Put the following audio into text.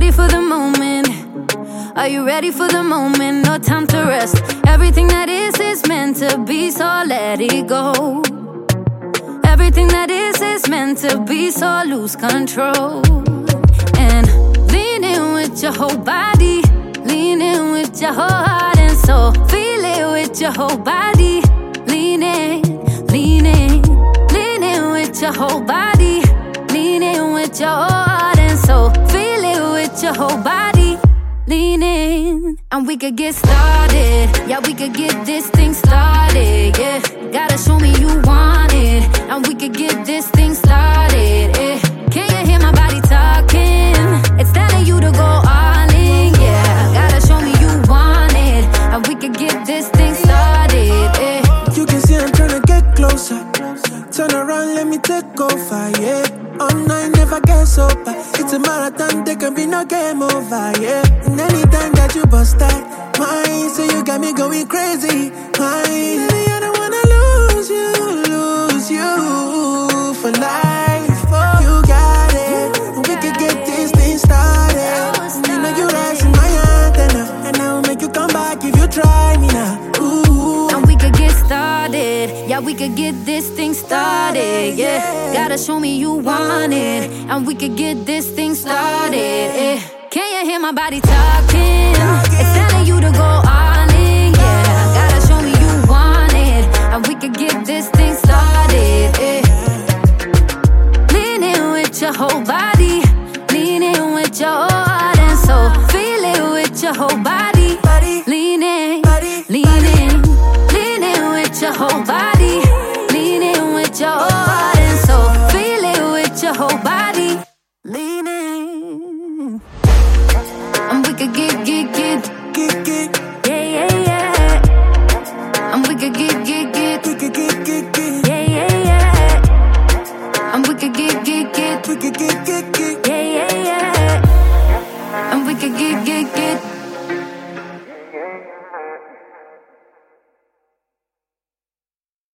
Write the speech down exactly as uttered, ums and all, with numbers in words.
ready for the moment? Are you ready for the moment? No time to rest. Everything that is is meant to be, so let it go. Everything that is is meant to be, so lose control. And lean in with your whole body, lean in with your whole heart and soul. Feel it with your whole body, lean in, lean in, lean in with your whole body, lean in with your whole heart and soul. Feel it with your whole body, lean in, and we could get started. Yeah, we could get this thing started. Yeah, gotta show me you want it, and we could get this thing started. Yeah, can you hear my body talking? It's telling you to go all in. Yeah, gotta show me you want it, and we could get this thing started. Yeah. You can see I'm tryna get closer. Turn around, let me take over. Yeah, all night never get sober. It's a marathon, there can be no game over. Yeah, and anytime that you bust that mine, so you got me going crazy. Mine, baby, I don't wanna lose you, lose you for life. Oh, you got it, we could get this thing started. You know you rising my antenna, and I'll make you come back if you try me now. Ooh. And we could get started. Yeah, we could get this thing started. Yeah, gotta show me you want it, and we could get this thing started. Yeah. Can you hear my body talking? It's telling you to go all in. Yeah, gotta show me you want it, and we could get this thing started. Yeah. Lean in with your whole body, lean in with your whole heart and soul. Feel it with your whole body, lean in, lean in, lean in with your whole body, lean in with your whole heart and soul. Feel it with your whole body, lean in, and we could get, get, get, Get, get, yeah, yeah, yeah. And we could get, get, get, get, get, get, get, get. yeah, yeah, yeah. And we could get, get, get, We could get, get, get. yeah, yeah, yeah. And we could get, get, get.